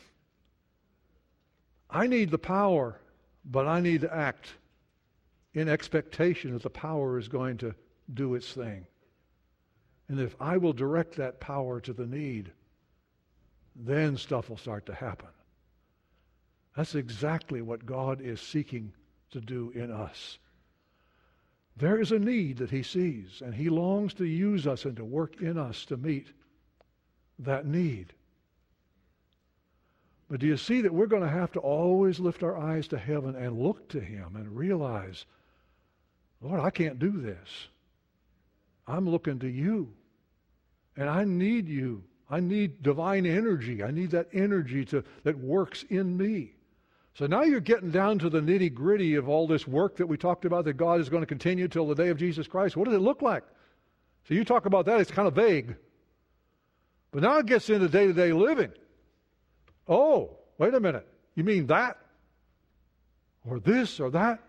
I need the power, but I need to act in expectation that the power is going to do its thing. And if I will direct that power to the need, then stuff will start to happen. That's exactly what God is seeking to do in us. There is a need that He sees, and He longs to use us and to work in us to meet that need. But do you see that we're going to have to always lift our eyes to heaven and look to Him and realize, Lord, I can't do this. I'm looking to You. And I need You. I need divine energy. I need that energy to, that works in me. So now you're getting down to the nitty-gritty of all this work that we talked about that God is going to continue till the day of Jesus Christ. What does it look like? So you talk about that, it's kind of vague. But now it gets into day-to-day living. Oh, wait a minute. You mean that? Or this or that?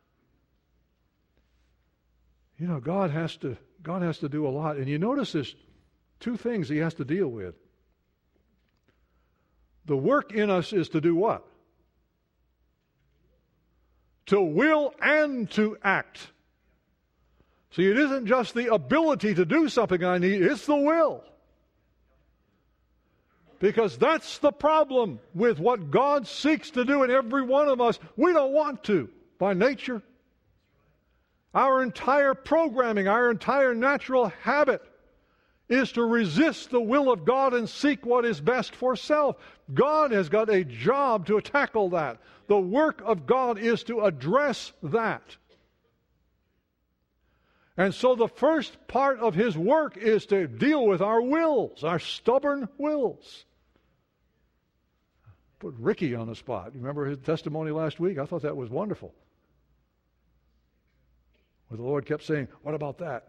You know, God has to God has to do a lot. And you notice there's two things He has to deal with. The work in us is to do what? To will and to act. See, it isn't just the ability to do something I need, it's the will. Because that's the problem with what God seeks to do in every one of us. We don't want to, by nature. Our entire programming, our entire natural habit is to resist the will of God and seek what is best for self. God has got a job to tackle that. The work of God is to address that. And so the first part of His work is to deal with our wills, our stubborn wills. Put Ricky on the spot. You remember his testimony last week? I thought that was wonderful. Where the Lord kept saying, what about that?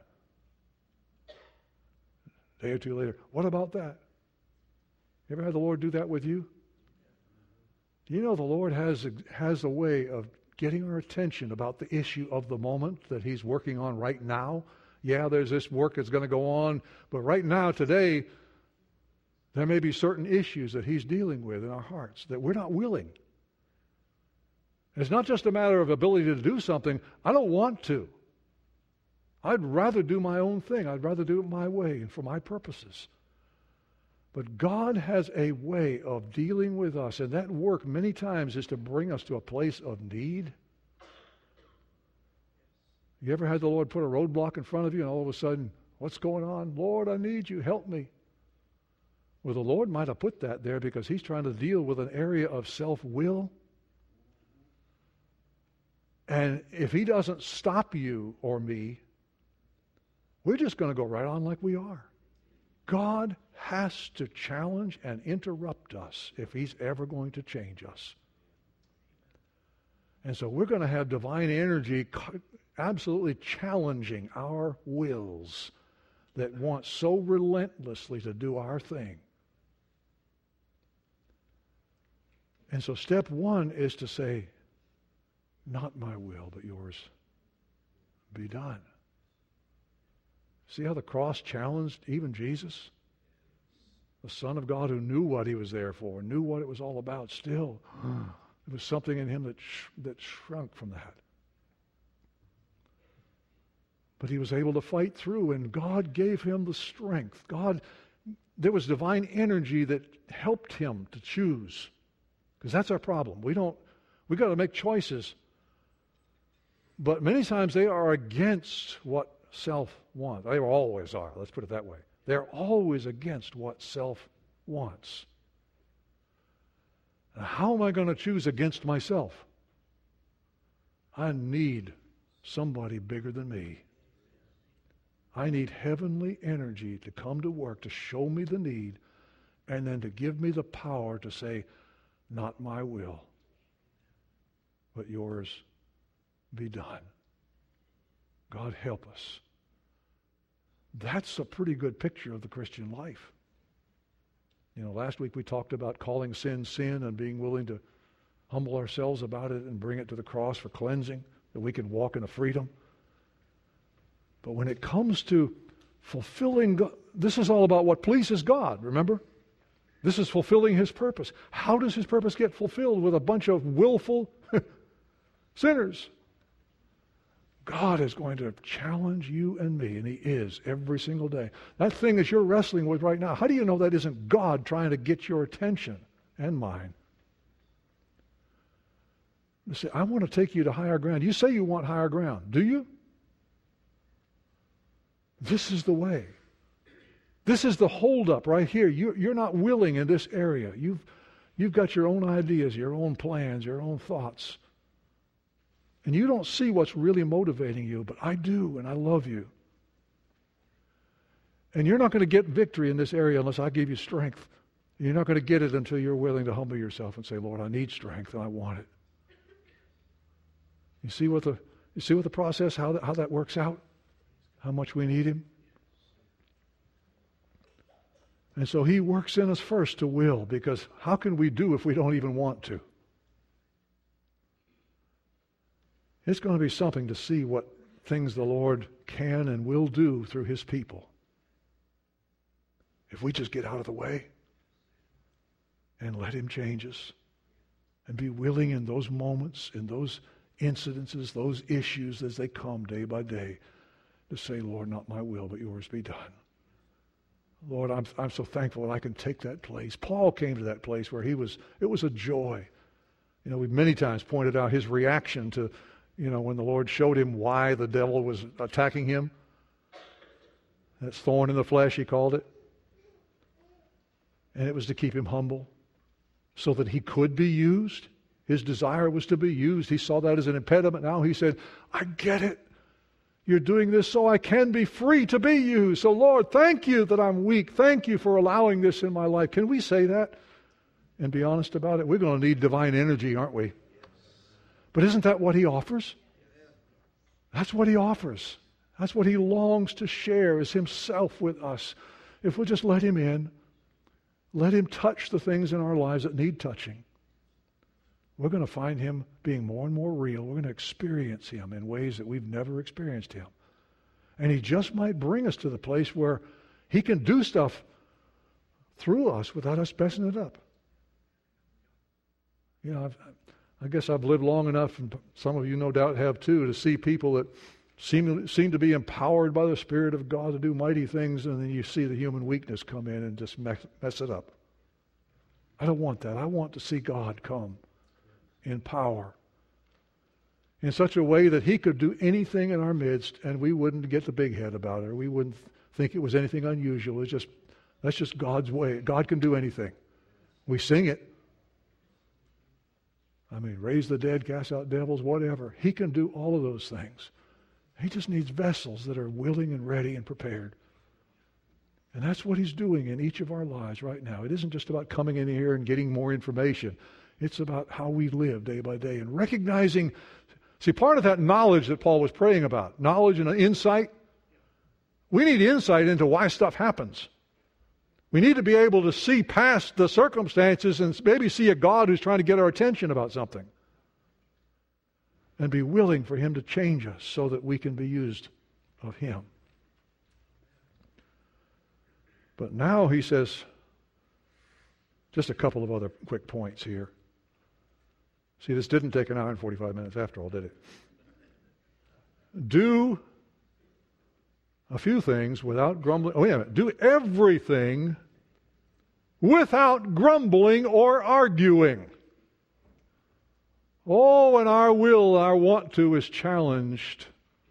A day or two later, what about that? You ever had the Lord do that with you? Do you know the Lord has a, has a way of getting our attention about the issue of the moment that He's working on right now? Yeah, there's this work that's going to go on, but right now, today, there may be certain issues that He's dealing with in our hearts that we're not willing. It's not just a matter of ability to do something. I don't want to. I'd rather do my own thing. I'd rather do it my way and for my purposes. But God has a way of dealing with us, and that work many times is to bring us to a place of need. You ever had the Lord put a roadblock in front of you and all of a sudden, what's going on? Lord, I need You. Help me. Well, the Lord might have put that there because He's trying to deal with an area of self-will. And if He doesn't stop you or me, we're just going to go right on like we are. God has to challenge and interrupt us if He's ever going to change us. And so we're going to have divine energy absolutely challenging our wills that want so relentlessly to do our thing. And so step one is to say, not my will, but Yours be done. See how the cross challenged even Jesus? The Son of God who knew what He was there for, knew what it was all about. Still, there was something in Him that sh- that shrunk from that. But He was able to fight through, and God gave Him the strength. God, there was divine energy that helped Him to choose. Because that's our problem. We don't, we got to make choices. But many times they are against what self wants. They always are. Let's put it that way. They're always against what self wants. Now, how am I going to choose against myself? I need somebody bigger than me. I need heavenly energy to come to work, to show me the need, and then to give me the power to say, not my will, but Yours be done. God help us. That's a pretty good picture of the Christian life. You know, last week we talked about calling sin sin and being willing to humble ourselves about it and bring it to the cross for cleansing, that we can walk in a freedom. But when it comes to fulfilling God, this is all about what pleases God, remember? This is fulfilling His purpose. How does His purpose get fulfilled? With a bunch of willful sinners. God is going to challenge you and me, and He is every single day. That thing that you're wrestling with right now, how do you know that isn't God trying to get your attention and mine? You say, I want to take you to higher ground. You say you want higher ground. Do you? This is the way. This is the holdup right here. You, you're not willing in this area. You've, you've got your own ideas, your own plans, your own thoughts. And you don't see what's really motivating you, but I do, and I love you. And you're not going to get victory in this area unless I give you strength. You're not going to get it until you're willing to humble yourself and say, Lord, I need strength and I want it. You see what the you see what the process, how that, how that works out? How much we need Him? And so He works in us first to will, because how can we do if we don't even want to? It's going to be something to see what things the Lord can and will do through His people. If we just get out of the way and let Him change us and be willing in those moments, in those incidences, those issues as they come day by day, to say, Lord, not my will, but yours be done. Lord, I'm, I'm so thankful that I can take that place. Paul came to that place where he was, it was a joy. You know, we've many times pointed out his reaction to, you know, when the Lord showed him why the devil was attacking him. That's thorn in the flesh, he called it. And it was to keep him humble so that he could be used. His desire was to be used. He saw that as an impediment. Now he said, I get it. You're doing this so I can be free to be used. So Lord, thank you that I'm weak. Thank you for allowing this in my life. Can we say that and be honest about it? We're going to need divine energy, aren't we? But isn't that what He offers? That's what He offers. That's what He longs to share, is Himself with us. If we'll just let Him in, let Him touch the things in our lives that need touching, we're going to find Him being more and more real. We're going to experience Him in ways that we've never experienced Him. And He just might bring us to the place where He can do stuff through us without us messing it up. You know, I've, I guess I've lived long enough, and some of you no doubt have too, to see people that seem, seem to be empowered by the Spirit of God to do mighty things, and then you see the human weakness come in and just mess, mess it up. I don't want that. I want to see God come in power in such a way that He could do anything in our midst and we wouldn't get the big head about it, or we wouldn't think it was anything unusual. It's just, that's just God's way. God can do anything. We sing it. I mean, raise the dead, cast out devils, whatever. He can do all of those things. He just needs vessels that are willing and ready and prepared. And that's what He's doing in each of our lives right now. It isn't just about coming in here and getting more information. It's about how we live day by day and recognizing. See, part of that knowledge that Paul was praying about, knowledge and insight, we need insight into why stuff happens. We need to be able to see past the circumstances and maybe see a God who's trying to get our attention about something. And be willing for Him to change us so that we can be used of Him. But now he says, just a couple of other quick points here. See, this didn't take an hour and forty-five minutes after all, did it? Do a few things without grumbling. Oh, wait a minute. Do everything without grumbling or arguing. Oh, when our will, our want to is challenged.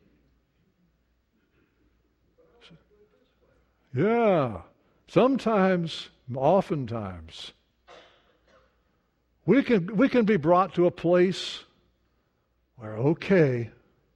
Yeah. Sometimes, oftentimes, we can, we can be brought to a place where, okay,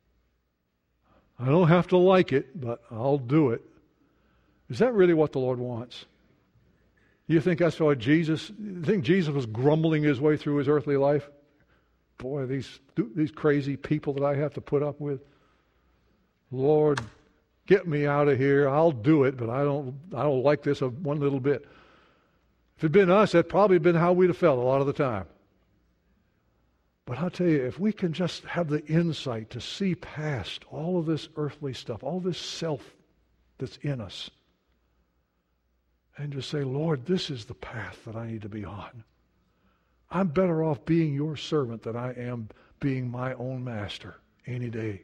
I don't have to like it, but I'll do it. Is that really what the Lord wants? You think that's why Jesus, you think Jesus was grumbling his way through his earthly life? Boy, these, these crazy people that I have to put up with. Lord, get me out of here. I'll do it, but I don't, I don't like this one little bit. If it had been us, that'd probably been how we'd have felt a lot of the time. But I'll tell you, if we can just have the insight to see past all of this earthly stuff, all this self that's in us, and just say, Lord, this is the path that I need to be on. I'm better off being your servant than I am being my own master any day.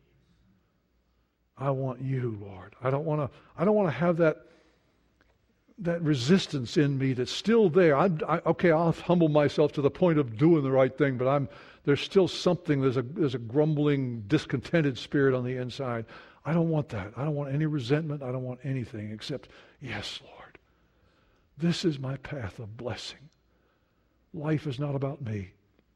I want you, Lord. I don't want to I don't want to have that that resistance in me that's still there. I'm, I, okay, I'll humble myself to the point of doing the right thing, but I'm there's still something, there's a there's a grumbling, discontented spirit on the inside. I don't want that. I don't want any resentment. I don't want anything except, yes, Lord, this is my path of blessing. Life is not about me.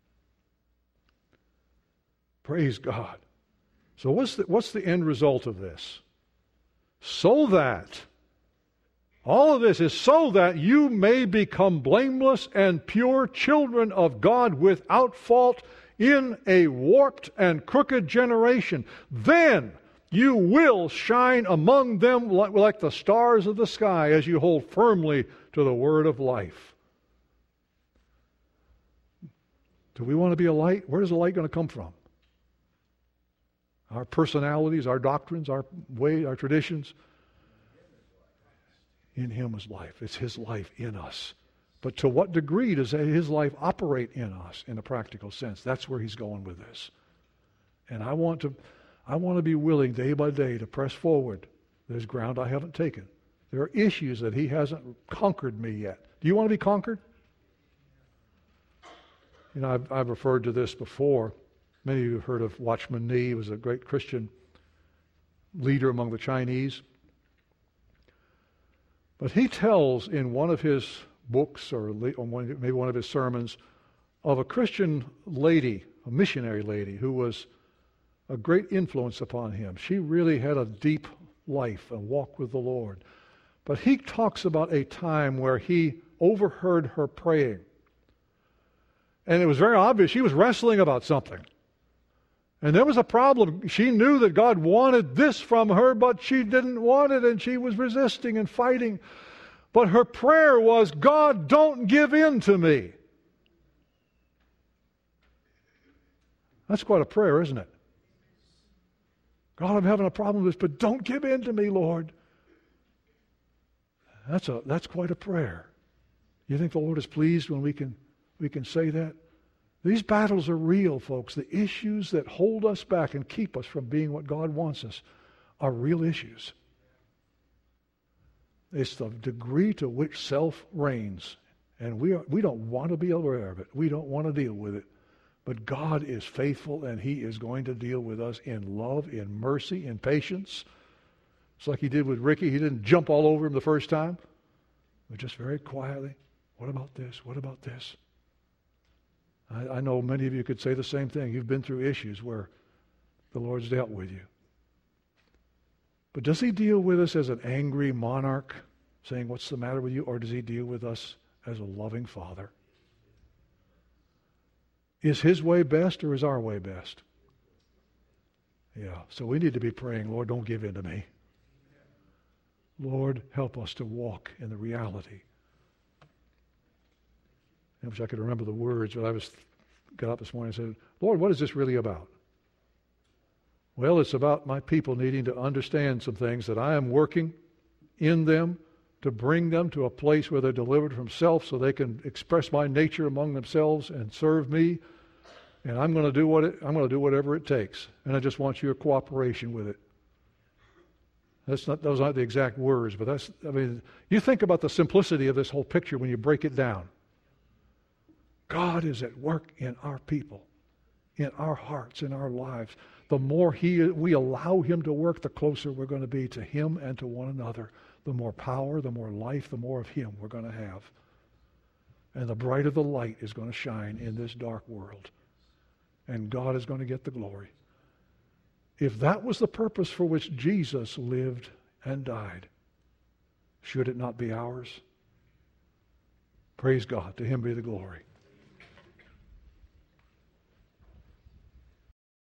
Praise God. So what's the, what's the end result of this? So that, all of this is so that you may become blameless and pure children of God without fault in a warped and crooked generation. Then you will shine among them like, like the stars of the sky as you hold firmly to the word of life. Do we want to be a light? Where is the light going to come from? Our personalities, our doctrines, our way, our traditions. In Him is life. It's His life in us. But to what degree does His life operate in us in a practical sense? That's where He's going with this. And I want to, I want to be willing day by day to press forward. There's ground I haven't taken. There are issues that He hasn't conquered me yet. Do you want to be conquered? You know, I've, I've referred to this before. Many of you have heard of Watchman Nee. He was a great Christian leader among the Chinese. But he tells in one of his books, or maybe one of his sermons, of a Christian lady, a missionary lady, who was a great influence upon him. She really had a deep life, a walk with the Lord. But he talks about a time where he overheard her praying. And it was very obvious she was wrestling about something. And there was a problem. She knew that God wanted this from her, but she didn't want it, and she was resisting and fighting. But her prayer was, God, don't give in to me. That's quite a prayer, isn't it? God, I'm having a problem with this, but don't give in to me, Lord. That's a that's quite a prayer. You think the Lord is pleased when we can we can say that? These battles are real, folks. The issues that hold us back and keep us from being what God wants us are real issues. It's the degree to which self reigns. And we are, we don't want to be aware of it. We don't want to deal with it. But God is faithful, and He is going to deal with us in love, in mercy, in patience. It's like He did with Ricky. He didn't jump all over him the first time, but just very quietly. What about this? What about this? I, I know many of you could say the same thing. You've been through issues where the Lord's dealt with you. But does He deal with us as an angry monarch saying, what's the matter with you? Or does He deal with us as a loving Father? Is His way best or is our way best? Yeah, so we need to be praying, Lord, don't give in to me. Lord, help us to walk in the reality. I wish I could remember the words, but I was got up this morning and said, Lord, what is this really about? Well, it's about my people needing to understand some things, that I am working in them to bring them to a place where they're delivered from self so they can express my nature among themselves and serve me. And I'm going to do what it, I'm going to do whatever it takes. And I just want your cooperation with it. That's not, those aren't the exact words, but that's, I mean, you think about the simplicity of this whole picture when you break it down. God is at work in our people, in our hearts, in our lives. The more he, we allow Him to work, the closer we're going to be to Him and to one another. The more power, the more life, the more of Him we're going to have. And the brighter the light is going to shine in this dark world. And God is going to get the glory. If that was the purpose for which Jesus lived and died, should it not be ours? Praise God. To Him be the glory.